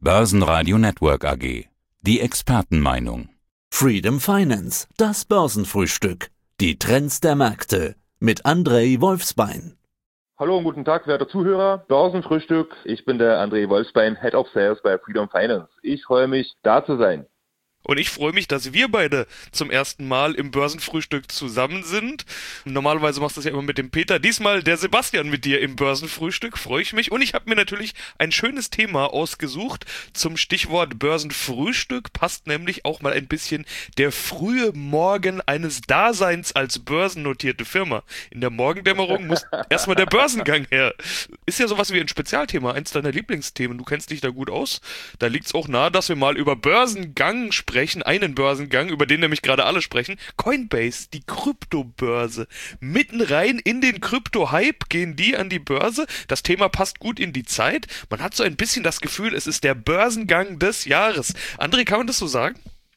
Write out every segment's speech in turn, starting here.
Börsenradio Network AG. Die Expertenmeinung. Freedom Finance, das Börsenfrühstück. Die Trends der Märkte mit André Wolfsbein. Hallo und guten Tag, werte Zuhörer. Börsenfrühstück. Ich bin der André Wolfsbein, Head of Sales bei Freedom Finance. Ich freue mich, da zu sein. Und ich freue mich, dass wir beide zum ersten Mal im Börsenfrühstück zusammen sind. Normalerweise machst du das ja immer mit dem Peter. Diesmal der Sebastian mit dir im Börsenfrühstück. Freue ich mich. Und ich habe mir natürlich ein schönes Thema ausgesucht zum Stichwort Börsenfrühstück. Passt nämlich auch mal ein bisschen der frühe Morgen eines Daseins als börsennotierte Firma. In der Morgendämmerung muss erstmal der Börsengang her. Ist ja sowas wie ein Spezialthema, eins deiner Lieblingsthemen. Du kennst dich da gut aus. Da liegt es auch nahe, dass wir mal über Börsengang sprechen, einen Börsengang, über den nämlich gerade alle sprechen. Coinbase, die Kryptobörse. Mitten rein in den Krypto-Hype gehen die an die Börse. Das Thema passt gut in die Zeit. Man hat so ein bisschen das Gefühl, es ist der Börsengang des Jahres. André, kann man das so sagen?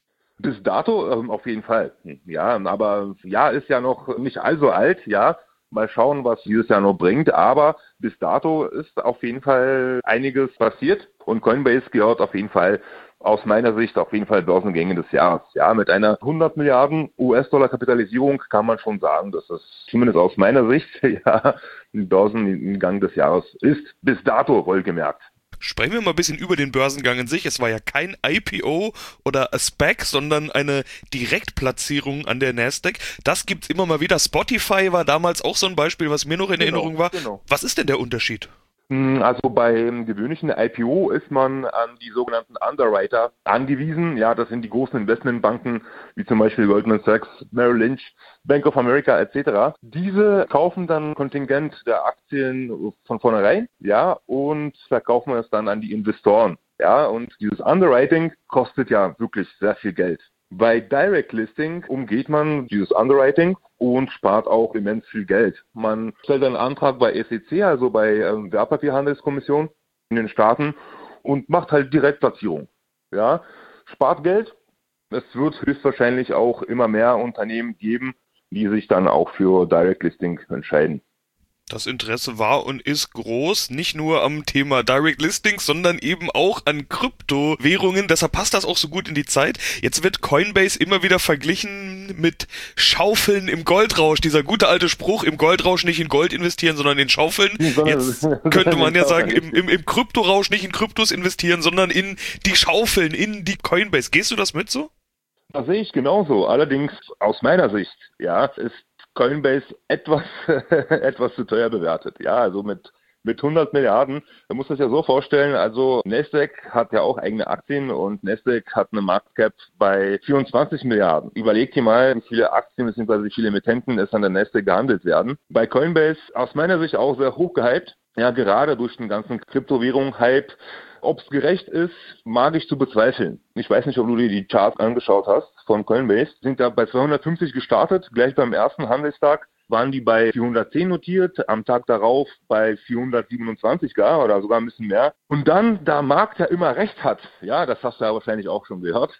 Bis dato auf jeden Fall. Ja, aber Jahr ist ja noch nicht allzu alt, ja. Mal schauen, was dieses Jahr noch bringt. Aber bis dato ist auf jeden Fall einiges passiert. Und Coinbase gehört auf jeden Fall aus meiner Sicht auf jeden Fall Börsengänge des Jahres. Ja, mit einer 100 Milliarden US-Dollar Kapitalisierung kann man schon sagen, dass das zumindest aus meiner Sicht ja ein Börsengang des Jahres ist. Bis dato wohlgemerkt. Sprechen wir mal ein bisschen über den Börsengang an sich. Es war ja kein IPO oder SPAC, sondern eine Direktplatzierung an der Nasdaq. Das gibt's immer mal wieder. Spotify war damals auch so ein Beispiel, was mir noch in Erinnerung war. Genau. Was ist denn der Unterschied? Also beim gewöhnlichen IPO ist man an die sogenannten Underwriter angewiesen. Ja, das sind die großen Investmentbanken, wie zum Beispiel Goldman Sachs, Merrill Lynch, Bank of America etc. Diese kaufen dann Kontingent der Aktien von vornherein, ja, und verkaufen es dann an die Investoren. Ja, und dieses Underwriting kostet ja wirklich sehr viel Geld. Bei Direct Listing umgeht man dieses Underwriting und spart auch immens viel Geld. Man stellt einen Antrag bei SEC, also bei Wertpapierhandelskommission in den Staaten, und macht halt Direktplatzierung. Ja, spart Geld. Es wird höchstwahrscheinlich auch immer mehr Unternehmen geben, die sich dann auch für Direct Listing entscheiden. Das Interesse war und ist groß, nicht nur am Thema Direct Listings, sondern eben auch an Kryptowährungen. Deshalb passt das auch so gut in die Zeit. Jetzt wird Coinbase immer wieder verglichen mit Schaufeln im Goldrausch. Dieser gute alte Spruch, im Goldrausch nicht in Gold investieren, sondern in Schaufeln. Jetzt könnte man ja sagen, im Kryptorausch nicht in Kryptos investieren, sondern in die Schaufeln, in die Coinbase. Gehst du das mit so? Das sehe ich genauso. Allerdings aus meiner Sicht, ja, ist Coinbase etwas zu teuer bewertet. Ja, also mit 100 Milliarden, man muss das ja so vorstellen, also Nasdaq hat ja auch eigene Aktien und Nasdaq hat eine Marktcap bei 24 Milliarden. Überlegt ihr mal, wie viele Aktien bzw. wie viele Emittenten es an der Nasdaq gehandelt werden. Bei Coinbase aus meiner Sicht auch sehr hoch gehypt, ja, gerade durch den ganzen Kryptowährung-Hype. Ob es gerecht ist, mag ich zu bezweifeln. Ich weiß nicht, ob du dir die Charts angeschaut hast von Coinbase. Sind da bei 250 gestartet, gleich beim ersten Handelstag waren die bei 410 notiert, am Tag darauf bei 427 gar oder sogar ein bisschen mehr. Und dann, da Markt ja immer recht hat, ja, das hast du ja wahrscheinlich auch schon gehört,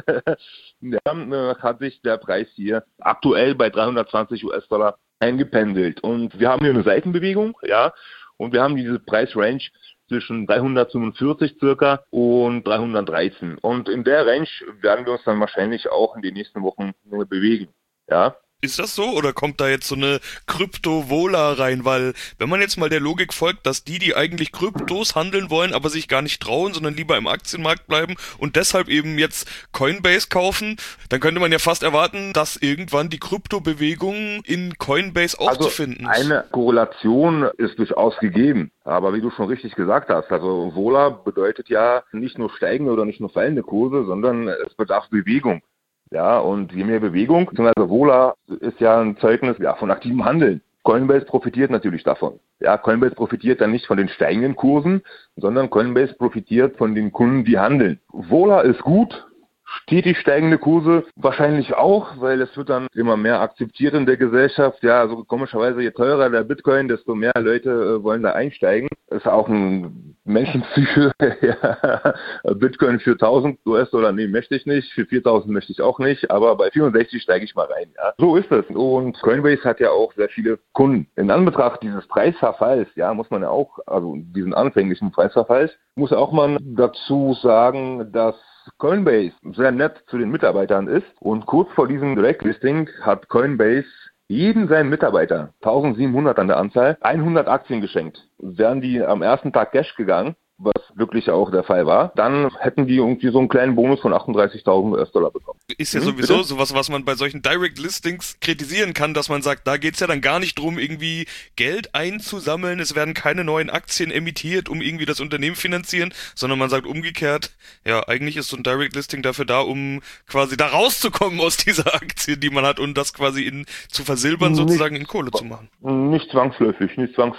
hat sich der Preis hier aktuell bei 320 US-Dollar eingependelt. Und wir haben hier eine Seitenbewegung, ja, und wir haben diese Preisrange zwischen 345 circa und 313. Und in der Range werden wir uns dann wahrscheinlich auch in den nächsten Wochen bewegen. Ja. Ist das so oder kommt da jetzt so eine Krypto-Vola rein? Weil wenn man jetzt mal der Logik folgt, dass die eigentlich Kryptos handeln wollen, aber sich gar nicht trauen, sondern lieber im Aktienmarkt bleiben und deshalb eben jetzt Coinbase kaufen, dann könnte man ja fast erwarten, dass irgendwann die Kryptobewegung in Coinbase auch zu finden ist. Eine Korrelation ist durchaus gegeben. Aber wie du schon richtig gesagt hast, also Vola bedeutet ja nicht nur steigende oder nicht nur fallende Kurse, sondern es bedarf Bewegung. Ja, und je mehr Bewegung, beziehungsweise Vola ist ja ein Zeugnis von aktivem Handeln. Coinbase profitiert natürlich davon. Ja, Coinbase profitiert dann nicht von den steigenden Kursen, sondern Coinbase profitiert von den Kunden, die handeln. Vola ist gut, stetig steigende Kurse wahrscheinlich auch, weil es wird dann immer mehr akzeptiert in der Gesellschaft. Ja, also komischerweise, je teurer der Bitcoin, desto mehr Leute wollen da einsteigen. Ist auch ein Menschenpsyche, ja, Bitcoin für 1000 US-Dollar, nee, möchte ich nicht, für 4000 möchte ich auch nicht, aber bei 64 steige ich mal rein, ja. So ist es. Und Coinbase hat ja auch sehr viele Kunden. In Anbetracht dieses Preisverfalls, ja, muss man ja auch, also diesen anfänglichen Preisverfalls, muss auch man dazu sagen, dass Coinbase sehr nett zu den Mitarbeitern ist und kurz vor diesem Direktlisting hat Coinbase jedem seinen Mitarbeiter, 1700 an der Anzahl, 100 Aktien geschenkt. Wären die am ersten Tag Cash gegangen, was wirklich auch der Fall war, dann hätten die irgendwie so einen kleinen Bonus von 38.000 US-Dollar bekommen. Ist ja sowieso sowas, was man bei solchen Direct Listings kritisieren kann, dass man sagt, da geht's ja dann gar nicht drum, irgendwie Geld einzusammeln, es werden keine neuen Aktien emittiert, um irgendwie das Unternehmen finanzieren, sondern man sagt umgekehrt, ja, eigentlich ist so ein Direct Listing dafür da, um quasi da rauszukommen aus dieser Aktie, die man hat und das quasi zu versilbern, sozusagen in Kohle zu machen. Nicht zwangsläufig.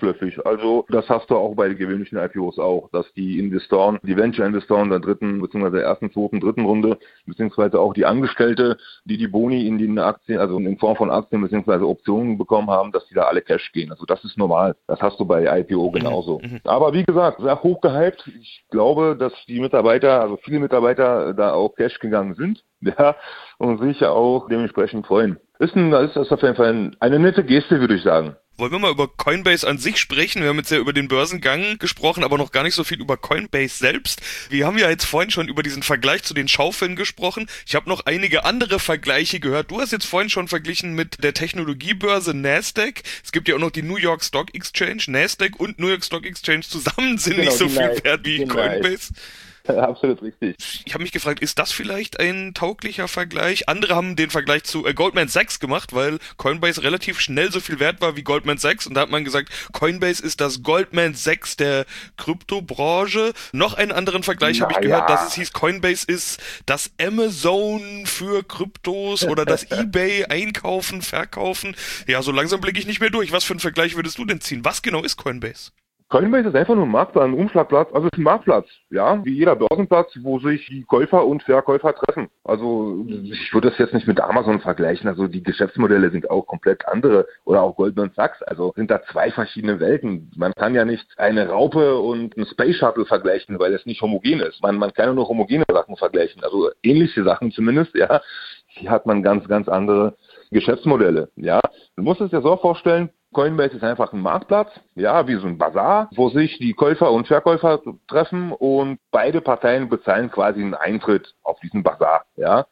Also das hast du auch bei den gewöhnlichen IPOs auch, dass die Investoren, die Venture-Investoren der dritten, beziehungsweise der ersten, zweiten, dritten Runde, beziehungsweise auch die Angestellte, die Boni in den Aktien, also in Form von Aktien beziehungsweise Optionen bekommen haben, dass die da alle Cash gehen. Also das ist normal. Das hast du bei IPO genauso. Aber wie gesagt, sehr hoch gehypt. Ich glaube, dass die Mitarbeiter, also viele Mitarbeiter da auch Cash gegangen sind. Ja, und sich ja auch dementsprechend freuen. Das ist auf jeden Fall eine nette Geste, würde ich sagen. Wollen wir mal über Coinbase an sich sprechen? Wir haben jetzt ja über den Börsengang gesprochen, aber noch gar nicht so viel über Coinbase selbst. Wir haben ja jetzt vorhin schon über diesen Vergleich zu den Schaufeln gesprochen. Ich habe noch einige andere Vergleiche gehört. Du hast jetzt vorhin schon verglichen mit der Technologiebörse Nasdaq. Es gibt ja auch noch die New York Stock Exchange. Nasdaq und New York Stock Exchange zusammen sind nicht so viel wert wie Coinbase. Absolut richtig. Ich habe mich gefragt, ist das vielleicht ein tauglicher Vergleich? Andere haben den Vergleich zu Goldman Sachs gemacht, weil Coinbase relativ schnell so viel wert war wie Goldman Sachs. Und da hat man gesagt, Coinbase ist das Goldman Sachs der Kryptobranche. Noch einen anderen Vergleich habe ich gehört, dass es hieß, Coinbase ist das Amazon für Kryptos oder das eBay einkaufen, verkaufen. Ja, so langsam blicke ich nicht mehr durch. Was für einen Vergleich würdest du denn ziehen? Was genau ist Coinbase? Coinbase ist einfach nur ein Marktplatz, ein Umschlagplatz, also es ist ein Marktplatz, ja, wie jeder Börsenplatz, wo sich die Käufer und Verkäufer treffen. Also ich würde das jetzt nicht mit Amazon vergleichen, also die Geschäftsmodelle sind auch komplett andere oder auch Goldman Sachs, also sind da zwei verschiedene Welten. Man kann ja nicht eine Raupe und ein Space Shuttle vergleichen, weil es nicht homogen ist. Man kann ja nur homogene Sachen vergleichen, also ähnliche Sachen zumindest, ja. Hier hat man ganz, ganz andere Geschäftsmodelle, ja. Du musst es dir so vorstellen, Coinbase ist einfach ein Marktplatz, ja, wie so ein Bazar, wo sich die Käufer und Verkäufer treffen und beide Parteien bezahlen quasi einen Eintritt auf diesen Bazar, ja.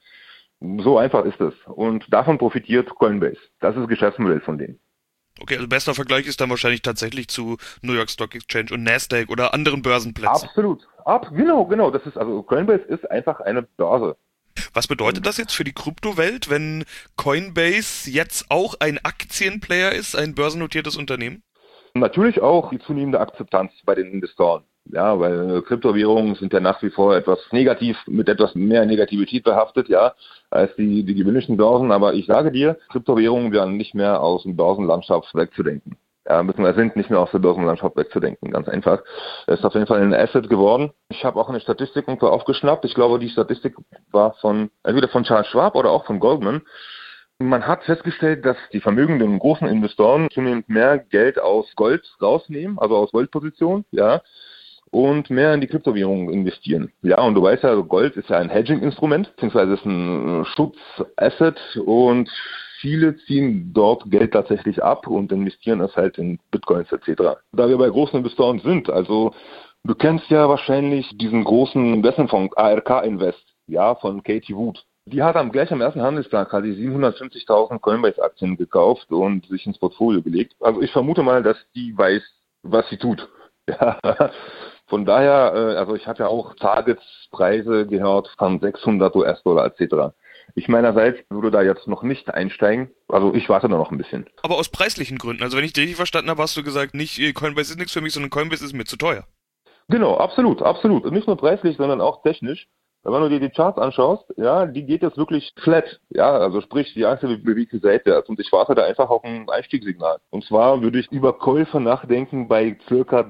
So einfach ist es. Und davon profitiert Coinbase. Das ist das Geschäftsmodell von denen. Okay, also bester Vergleich ist dann wahrscheinlich tatsächlich zu New York Stock Exchange und Nasdaq oder anderen Börsenplätzen. Absolut. Genau. Das ist, also Coinbase ist einfach eine Börse. Was bedeutet das jetzt für die Kryptowelt, wenn Coinbase jetzt auch ein Aktienplayer ist, ein börsennotiertes Unternehmen? Natürlich auch die zunehmende Akzeptanz bei den Investoren. Ja, weil Kryptowährungen sind ja nach wie vor etwas negativ, mit etwas mehr Negativität behaftet, ja, als die gewöhnlichen Börsen. Aber ich sage dir, Kryptowährungen werden nicht mehr aus dem Börsenlandschaft wegzudenken. Ja, beziehungsweise sind nicht mehr aus der Börsenlandschaft wegzudenken, ganz einfach. Es ist auf jeden Fall ein Asset geworden. Ich habe auch eine Statistik irgendwo aufgeschnappt. Ich glaube, die Statistik war entweder von Charles Schwab oder auch von Goldman. Man hat festgestellt, dass die vermögenden großen Investoren zunehmend mehr Geld aus Gold rausnehmen, also aus Goldpositionen, ja, und mehr in die Kryptowährungen investieren. Ja, und du weißt ja, Gold ist ja ein Hedging-Instrument, beziehungsweise ist ein Schutzasset und viele ziehen dort Geld tatsächlich ab und investieren es halt in Bitcoins etc. Da wir bei großen Investoren sind, also du kennst ja wahrscheinlich diesen großen Investmentfonds ARK Invest, ja, von Katie Wood. Die hat gleich am ersten Handelstag 750.000 Coinbase-Aktien gekauft und sich ins Portfolio gelegt. Also ich vermute mal, dass die weiß, was sie tut. Ja. Von daher, also ich habe ja auch Targetspreise gehört von 600 US-Dollar etc. Ich meinerseits würde da jetzt noch nicht einsteigen. Also ich warte da noch ein bisschen. Aber aus preislichen Gründen. Also wenn ich dich richtig verstanden habe, hast du gesagt, nicht Coinbase ist nichts für mich, sondern Coinbase ist mir zu teuer. Genau, absolut. Nicht nur preislich, sondern auch technisch. Wenn du dir die Charts anschaust, ja, die geht jetzt wirklich flat, ja, also sprich die einzelne bewegte Seite. Und ich warte da einfach auf ein Einstiegssignal. Und zwar würde ich über Käufe nachdenken bei circa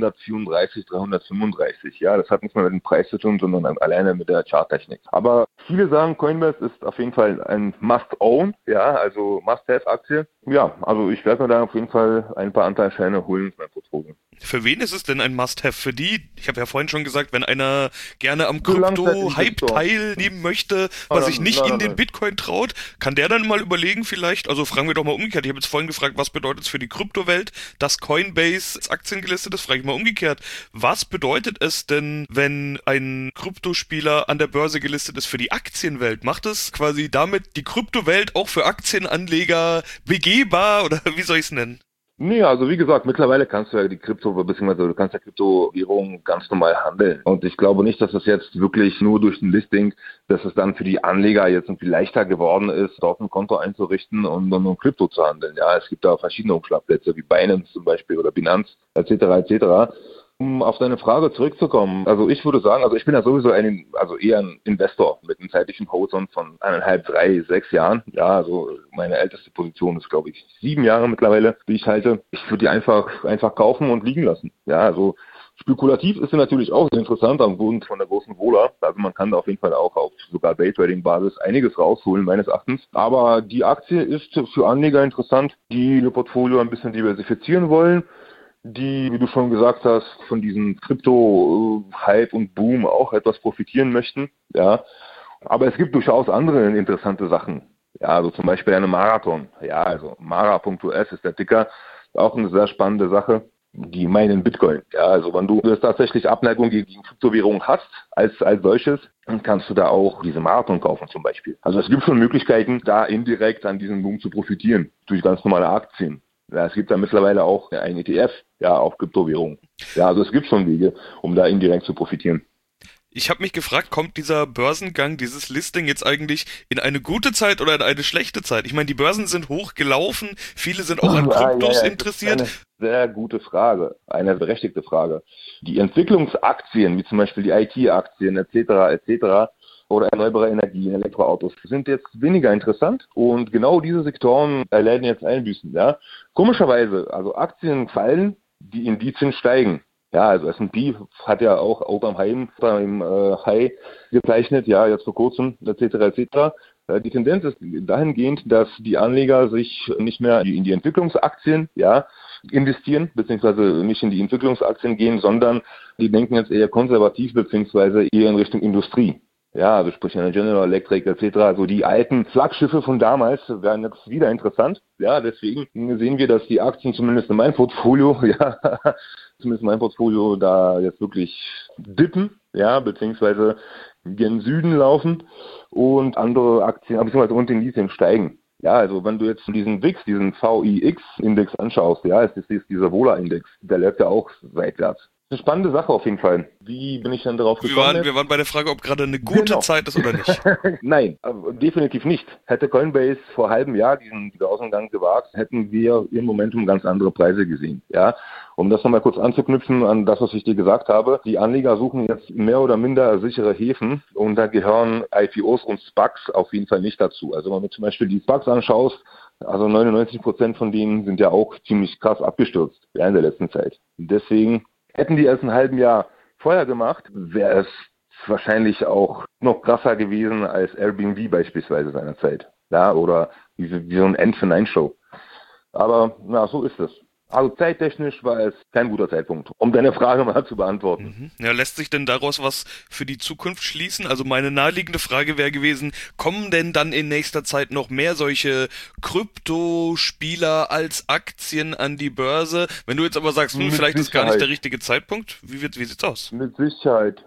334, 335. Ja, das hat nichts mehr mit dem Preis zu tun, sondern alleine mit der Charttechnik. Aber viele sagen, Coinbase ist auf jeden Fall ein Must-Own, ja, also Must-Have-Aktie. Ja, also ich werde mir da auf jeden Fall ein paar Anteilsscheine holen für mein Portfolio. Für wen ist es denn ein Must-Have? Für die, ich habe ja vorhin schon gesagt, wenn einer gerne am Solange Krypto-Hype es halt teilnehmen möchte, aber sich nicht in den nein. Bitcoin traut, kann der dann mal überlegen vielleicht, also fragen wir doch mal umgekehrt, ich habe jetzt vorhin gefragt, was bedeutet es für die Kryptowelt, dass Coinbase als Aktien gelistet ist, frage ich mal umgekehrt. Was bedeutet es denn, wenn ein Kryptospieler an der Börse gelistet ist für die Aktienwelt? Macht es quasi damit die Kryptowelt auch für Aktienanleger begehbar oder wie soll ich es nennen? Nee, also wie gesagt, mittlerweile kannst du ja die beziehungsweise du kannst ja Kryptowährungen ganz normal handeln. Und ich glaube nicht, dass das jetzt wirklich nur durch ein Listing, dass es dann für die Anleger jetzt irgendwie leichter geworden ist, dort ein Konto einzurichten und nur Krypto zu handeln. Ja, es gibt da verschiedene Umschlagplätze wie Binance zum Beispiel oder Binance etc. Um auf deine Frage zurückzukommen, also ich würde sagen, also ich bin ja sowieso eher ein Investor mit einem zeitlichen Horizont von 1,5, 3, 6 Jahren. Ja, also meine älteste Position ist, glaube ich, 7 Jahre mittlerweile, die ich halte. Ich würde die einfach kaufen und liegen lassen. Ja, also spekulativ ist sie natürlich auch sehr interessant am Grund von der großen Vola. Also man kann da auf jeden Fall auch auf sogar Daytrading-Basis einiges rausholen, meines Erachtens. Aber die Aktie ist für Anleger interessant, die ihr Portfolio ein bisschen diversifizieren wollen, die, wie du schon gesagt hast, von diesem Krypto-Hype und Boom auch etwas profitieren möchten. Ja, aber es gibt durchaus andere interessante Sachen. Ja, also zum Beispiel eine Marathon. Ja, also Mara.us ist der Ticker. Auch eine sehr spannende Sache. Die meinen Bitcoin. Ja, also wenn du jetzt tatsächlich Abneigung gegen Kryptowährungen hast, als solches, dann kannst du da auch diese Marathon kaufen zum Beispiel. Also es gibt schon Möglichkeiten, da indirekt an diesem Boom zu profitieren, durch ganz normale Aktien. Ja, es gibt da mittlerweile auch ein ETF, ja, auf Kryptowährungen. Ja, also es gibt schon Wege, um da indirekt zu profitieren. Ich habe mich gefragt, kommt dieser Börsengang, dieses Listing jetzt eigentlich in eine gute Zeit oder in eine schlechte Zeit? Ich meine, die Börsen sind hochgelaufen, viele sind auch an Kryptos interessiert. Das ist eine sehr gute Frage, eine berechtigte Frage. Die Entwicklungsaktien, wie zum Beispiel die IT-Aktien etc. oder erneuerbare Energien, Elektroautos, sind jetzt weniger interessant und genau diese Sektoren erleiden jetzt Einbüßen. Ja? Komischerweise, also Aktien fallen, die Indizien steigen. Ja, also S&P hat ja auch All-Time High gezeichnet, ja, jetzt vor kurzem, etc. Die Tendenz ist dahingehend, dass die Anleger sich nicht mehr in die Entwicklungsaktien, ja, investieren, beziehungsweise nicht in die Entwicklungsaktien gehen, sondern die denken jetzt eher konservativ, beziehungsweise eher in Richtung Industrie. Ja, also sprich eine General Electric etc. Also die alten Flaggschiffe von damals werden jetzt wieder interessant. Ja, deswegen sehen wir, dass die Aktien zumindest in meinem Portfolio, da jetzt wirklich dippen, ja, beziehungsweise gen Süden laufen und andere Aktien, beziehungsweise unten Indizien steigen. Ja, also wenn du jetzt diesen VIX, diesen VIX-Index anschaust, ja, es ist dieser Vola-Index, der läuft ja auch seitwärts. Eine spannende Sache auf jeden Fall. Wie bin ich dann darauf gekommen? Wir waren bei der Frage, ob gerade eine gute Zeit ist oder nicht. Nein, definitiv nicht. Hätte Coinbase vor einem halben Jahr diesen Börsengang gewagt, hätten wir im Momentum ganz andere Preise gesehen. Ja, um das nochmal kurz anzuknüpfen an das, was ich dir gesagt habe. Die Anleger suchen jetzt mehr oder minder sichere Häfen und da gehören IPOs und SPACs auf jeden Fall nicht dazu. Also wenn du zum Beispiel die SPACs anschaust, also 99% von denen sind ja auch ziemlich krass abgestürzt in der letzten Zeit. Deswegen hätten die erst ein halben Jahr vorher gemacht, wäre es wahrscheinlich auch noch krasser gewesen als Airbnb beispielsweise seinerzeit. Ja, oder wie so ein End for Nine Show. Aber na, so ist es. Also zeittechnisch war es kein guter Zeitpunkt, um deine Frage mal zu beantworten. Ja, lässt sich denn daraus was für die Zukunft schließen? Also meine naheliegende Frage wäre gewesen, kommen denn dann in nächster Zeit noch mehr solche Kryptospieler als Aktien an die Börse? Wenn du jetzt aber sagst, vielleicht ist gar nicht der richtige Zeitpunkt, wie sieht's aus? Mit Sicherheit.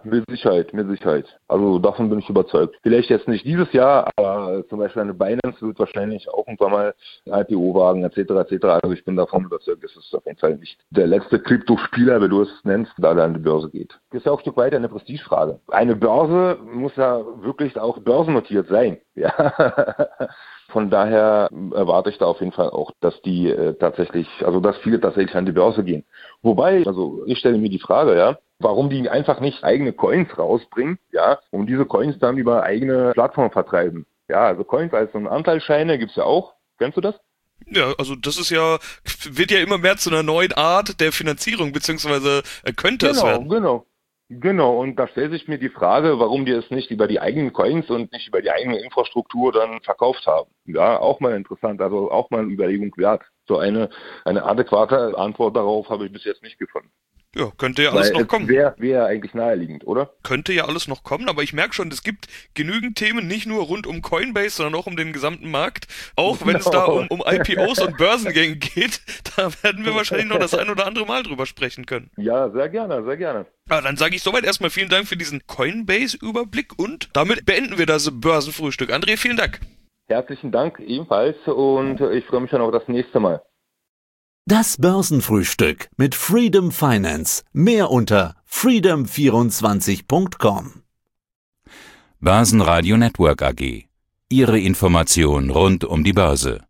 Also davon bin ich überzeugt. Vielleicht jetzt nicht dieses Jahr, aber zum Beispiel eine Binance wird wahrscheinlich auch irgendwann mal ein IPO wagen, etc. Also ich bin davon überzeugt, dass es auf jeden Fall nicht der letzte Kryptospieler, wie du es nennst, da an die Börse geht. Das ist ja auch ein Stück weiter eine Prestigefrage. Eine Börse muss ja wirklich auch börsennotiert sein. Ja. Von daher erwarte ich da auf jeden Fall auch, dass viele tatsächlich an die Börse gehen. Wobei, also ich stelle mir die Frage, ja, warum die einfach nicht eigene Coins rausbringen, ja, und diese Coins dann über eigene Plattformen vertreiben. Ja, also Coins als so Anteilsscheine gibt's ja auch. Kennst du das? Ja, also das wird ja immer mehr zu einer neuen Art der Finanzierung, beziehungsweise könnte es werden. Genau, und da stellt sich mir die Frage, warum die es nicht über die eigenen Coins und nicht über die eigene Infrastruktur dann verkauft haben. Ja, auch mal interessant, also auch mal eine Überlegung wert. So eine adäquate Antwort darauf habe ich bis jetzt nicht gefunden. Ja, könnte ja alles noch kommen. Wäre eigentlich naheliegend, oder? Könnte ja alles noch kommen, aber ich merke schon, es gibt genügend Themen, nicht nur rund um Coinbase, sondern auch um den gesamten Markt. Auch wenn es da um IPOs und Börsengänge geht, da werden wir wahrscheinlich noch das ein oder andere Mal drüber sprechen können. Ja, sehr gerne, sehr gerne. Aber dann sage ich soweit erstmal vielen Dank für diesen Coinbase-Überblick und damit beenden wir das Börsenfrühstück. André, vielen Dank. Herzlichen Dank ebenfalls und ich freue mich schon auf das nächste Mal. Das Börsenfrühstück mit Freedom Finance. Mehr unter freedom24.com. Börsenradio Network AG. Ihre Information rund um die Börse.